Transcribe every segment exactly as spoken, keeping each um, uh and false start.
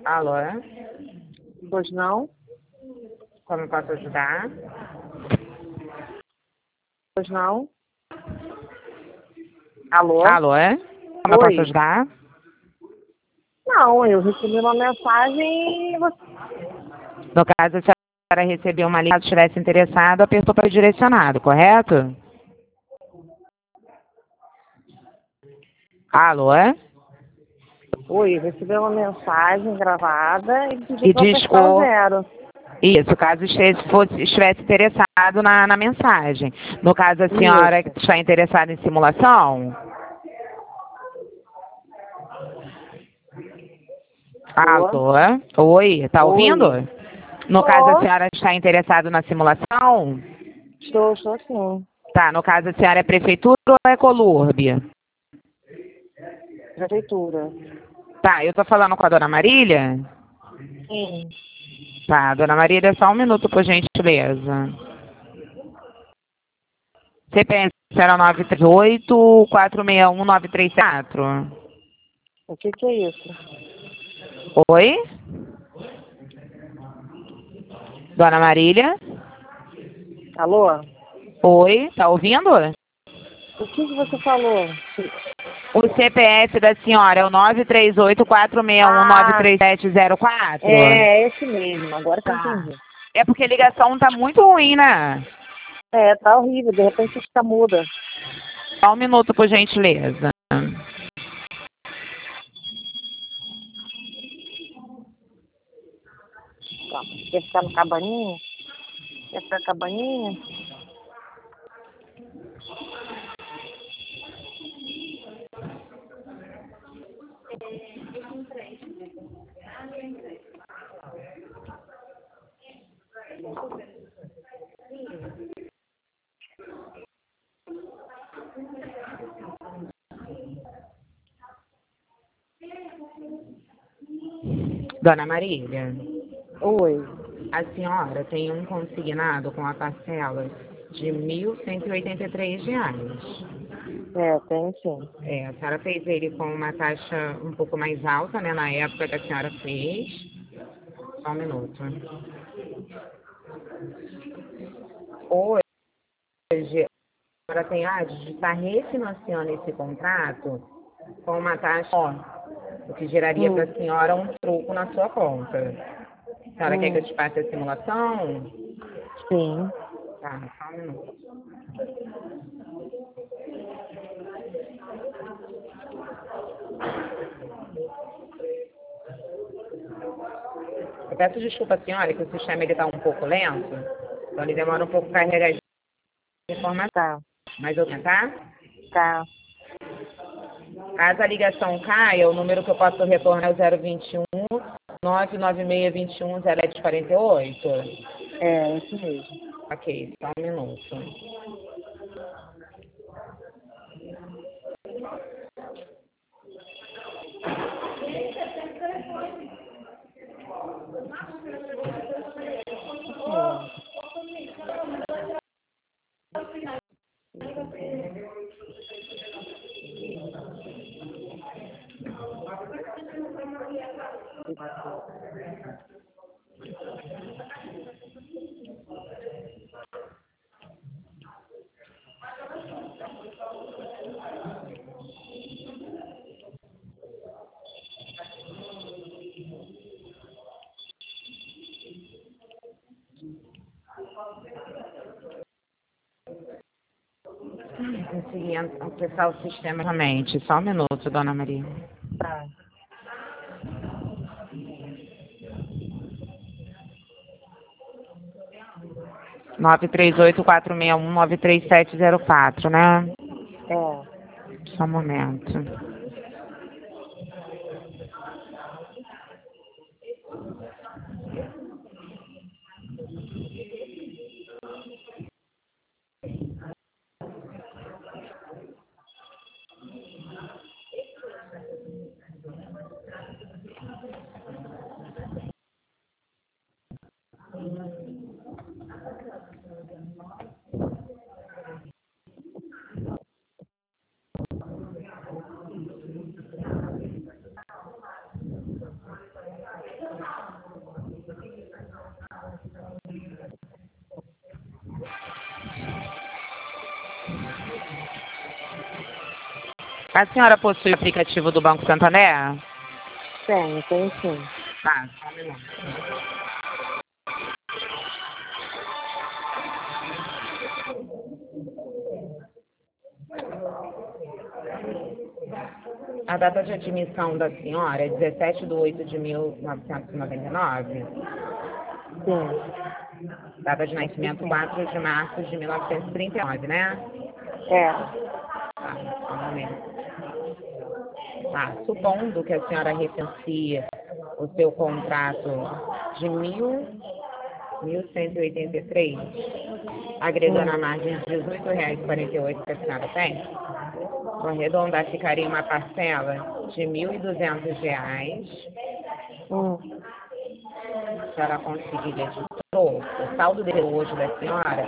Alô? Pois não? Como eu posso ajudar? Pois não? Alô? Alô? Como eu Oi? posso ajudar? Não, eu recebi uma mensagem e você... No caso, se a senhora recebeu uma ligação, se estivesse interessado, apertou para direcionado, correto? Alô? Oi, eu recebi uma mensagem gravada e pedi E para apertar o discou. zero. Isso, caso estivesse, fosse, estivesse interessado na, na mensagem. No caso, a senhora Isso. está interessada em simulação? Alô? Alô? Oi, tá ouvindo? Oi. No caso, a Tô. senhora está interessada na simulação? Estou, estou sim. Tá, no caso, a senhora é prefeitura ou é Colurbe? Prefeitura. Tá, eu tô falando com a dona Marília? Sim. Tá, dona Marília, só um minuto, por gentileza. C P S zero nove três oito, quatro seis um, nove três quatro. O que que é isso? Oi? Dona Marília? Alô? Oi, tá ouvindo? O que que você falou? O C P F da senhora é o nove três oito, quatro seis um, nove Ah, três sete zero quatro? é esse mesmo. Agora que eu Tá. entendi. É porque a ligação tá muito ruim, né? É, tá horrível. De repente fica muda. Só um minuto, por gentileza. Tá. Quer ficar no cabaninha? Quer ficar cabaninha? Dona Marília, Oi. a senhora tem um consignado com a parcela de mil cento e oitenta e três reais. É, tem sim. É, a senhora fez ele com uma taxa um pouco mais alta, né, na época que a senhora fez. Só um minuto. Hoje, a senhora tem a de estar refinanciando esse contrato com uma taxa, ó, o que geraria para Hum. a senhora um troco na sua conta. A senhora quer que eu Hum. te passe a simulação? Sim. Tá, só um minuto. Eu peço desculpa, senhora, que o sistema ele está um pouco lento, então ele demora um pouco para carregar a informação. Tá. Mas eu vou tentar? Tá. Caso a ligação caia, o número que eu posso retornar é o zero vinte e um, nove nove seis dois um, zero sete quatro oito. É, esse mesmo. Ok, só um minuto. Hum. Consegui acessar o sistema realmente. Só um minuto, dona Maria. Tá. nove três oito, quatro seis um, nove três sete zero quatro, né? É. Só um momento. A senhora possui o aplicativo do Banco Santander? Tenho, tenho sim. Tá, só um minuto. A data de admissão da senhora é dezessete de oito de mil novecentos e noventa e nove? Sim. Data de nascimento quatro de março de mil novecentos e trinta e nove, né? É. Tá, só um momento. Tá, supondo que a senhora refinancie o seu contrato de mil, mil cento e oitenta e três, agregando a margem de dezoito reais e quarenta e oito que a senhora tem, vou arredondar, ficaria uma parcela de mil e duzentos reais. Hum. A senhora conseguiria de troco. O saldo de hoje da senhora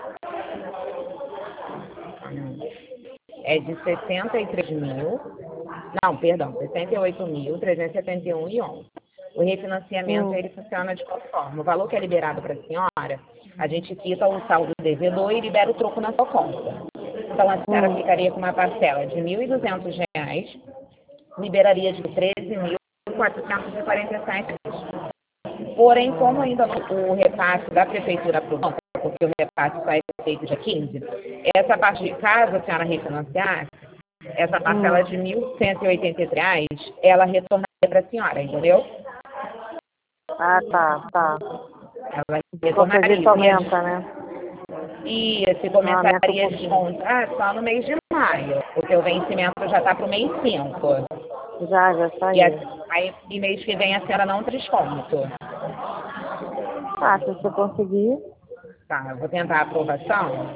é de sessenta e três mil, não, perdão, sessenta e oito mil, trezentos e setenta e um e onze. O refinanciamento, Hum. ele funciona de qual forma? O valor que é liberado para a senhora, a gente quita o saldo devedor e libera o troco na sua conta. Então, a senhora Hum. ficaria com uma parcela de mil e duzentos reais, liberaria de treze mil quatrocentos e quarenta e sete reais. Porém, como ainda não, o repasse da prefeitura para o banco, porque o repasse só é feito dia quinze, essa parte de caso a senhora refinanciar, essa parcela Hum. de mil cento e oitenta e três reais, ela retornaria para a senhora, entendeu? Ah, tá, tá. Ela Qualquer retornaria. jeito aumenta, né? E esse Não, aumenta um começaria a pouquinho. descontar só no mês de maio. O seu vencimento já está para o mês cinco. Já, já E, a, saiu. aí, e mês que vem a senhora não desconto. Ah, se você conseguir. Tá, eu vou tentar a aprovação.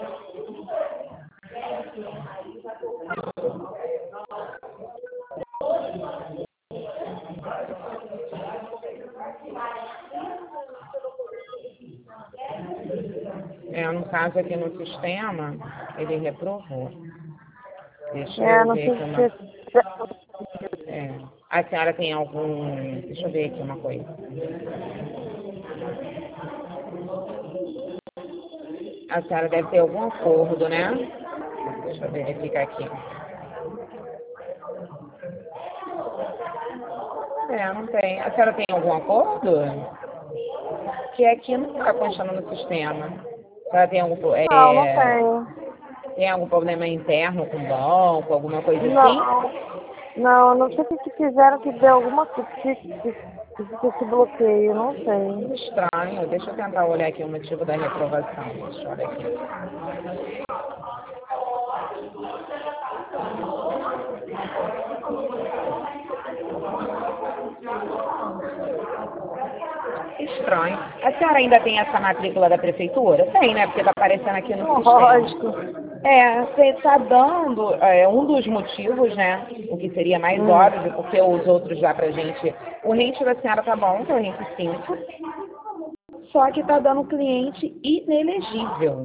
É, no caso aqui no sistema, ele reprovou. Deixa É, eu não ver sei aqui uma... se... É, a senhora tem algum... Deixa eu ver aqui uma coisa. A senhora deve ter algum acordo, né? Deixa eu verificar aqui. É, não tem. A senhora tem algum acordo? Que aqui não está constando no sistema. A senhora tem algum... É, Não, não tenho. tem algum problema interno com o banco, alguma coisa assim? Não, não, não sei o que que fizeram que deu alguma coisa, que, que, que, que fica esse bloqueio, não sei. Estranho. Deixa eu tentar olhar aqui o motivo da reprovação. Deixa eu olhar aqui. Estranho. A senhora ainda tem essa matrícula da prefeitura? Tem, né? Porque está aparecendo aqui no sistema. Lógico. É, você está dando é, um dos motivos, né? O que seria mais Hum. óbvio, porque os outros lá pra gente. O rente da senhora tá bom, que é o rente cinco. Só que tá dando cliente inelegível.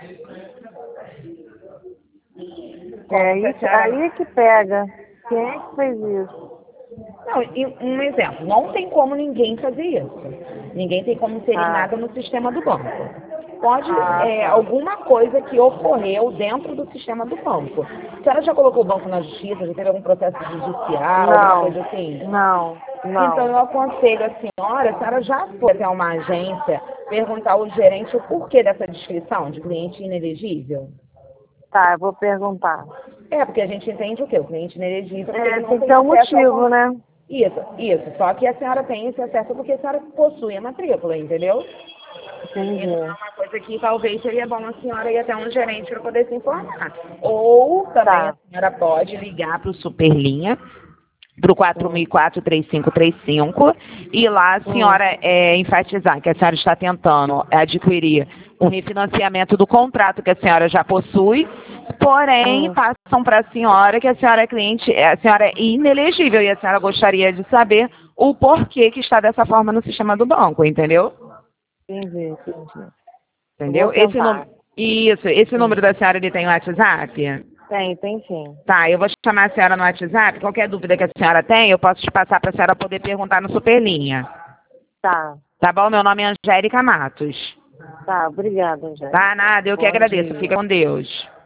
É Como se a isso, senhora... aí é que pega. Quem é que fez isso? Não, e um exemplo, não tem como ninguém fazer isso. Ninguém tem como inserir Ah. nada no sistema do banco. Pode Ah, é, tá. alguma coisa que ocorreu dentro do sistema do banco. A senhora já colocou o banco na justiça? Já teve algum processo judicial, alguma Não, coisa assim? não, Então eu não. aconselho a senhora, a senhora já foi até uma agência perguntar ao gerente o porquê dessa descrição de cliente inelegível? Tá, eu vou perguntar. É, porque a gente entende o quê? O cliente inelegível, porque É, ele não tem que tem ter um acesso ao... motivo, né? Isso, isso. Só que a senhora tem esse acesso porque a senhora possui a matrícula, entendeu? Entendi. Então é uma coisa que talvez seria bom a senhora ir até um gerente para poder se informar. Ou também Tá. a senhora pode ligar para o Superlinha, para o quatro mil e quatro, três cinco três cinco, e lá a senhora é, enfatizar que a senhora está tentando adquirir um refinanciamento do contrato que a senhora já possui, porém Hum. passam para a senhora que a senhora é cliente, a senhora é inelegível e a senhora gostaria de saber o porquê que está dessa forma no sistema do banco, entendeu? Entendi, entendi. Entendeu? Vou Esse tentar. número, isso, esse Sim. número da senhora ele tem WhatsApp? Tem, tem sim. Tá, eu vou chamar a senhora no WhatsApp. Qualquer dúvida que a senhora tem, eu posso te passar para a senhora poder perguntar no Superlinha. Tá, Tá bom? Meu nome é Angélica Matos. tá, obrigada, Angélica. Tá, nada, eu que Bom agradeço. dia. Fica com Deus.